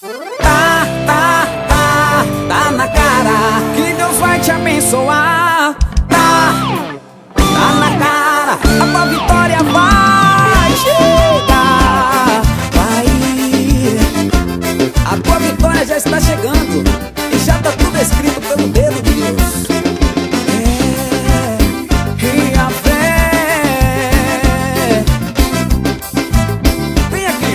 Tá na cara que Deus vai te abençoar. Tá na cara, a tua vitória vai chegar. A tua vitória já está chegando e já tá tudo escrito pelo dedo de Deus. E a fé. Vem aqui.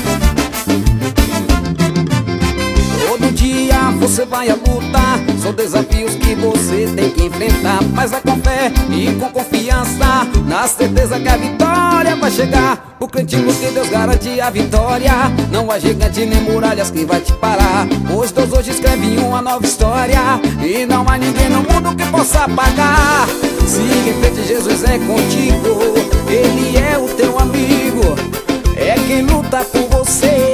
Todo dia você vai a lutar, são desafios que você tem que enfrentar. Mas vai com fé e com confiança, na certeza que a vitória vai chegar. O crente luta e Deus garante a vitória. Não há gigante nem muralhas que vai te parar, pois Deus hoje escreve uma nova história e não há ninguém no mundo que possa apagar. Siga em frente, Jesus é contigo, Ele é o teu amigo, é quem luta por você.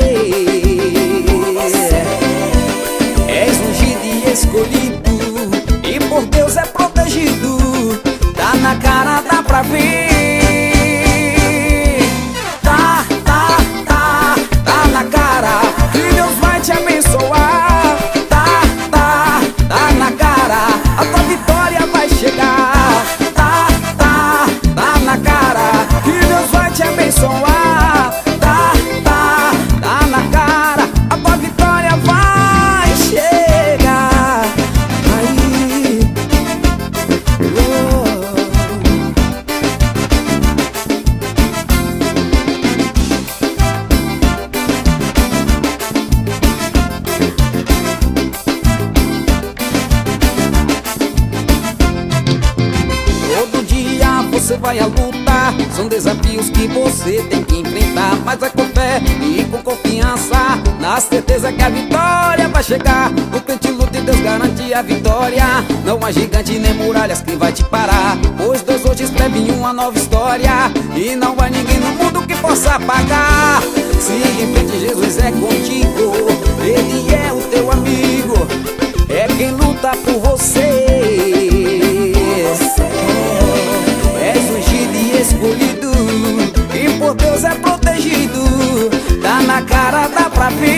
És ungido e escolhido, e por Deus é protegido. Tá na cara, dá pra ver. Tá na cara que Deus vai te abençoar. Tá na cara, a tua vitória vai chegar. Tá na cara que Deus vai te abençoar. Tá na cara, a tua vitória vai chegar. Aí, todo dia você vai a lutar, são desafios que você tem que enfrentar. Mas é com fé e com confiança, na certeza que a vitória vai chegar. O crente luta e Deus garante a vitória. Não há gigante nem muralhas que vai te parar, pois Deus hoje escreve uma nova história e não há ninguém no mundo que possa apagar. Siga em frente, Jesus é contigo, Ele é o teu amigo, é quem luta por você. És ungido e escolhido, e por Deus é protegido. Tá na cara, dá pra ver.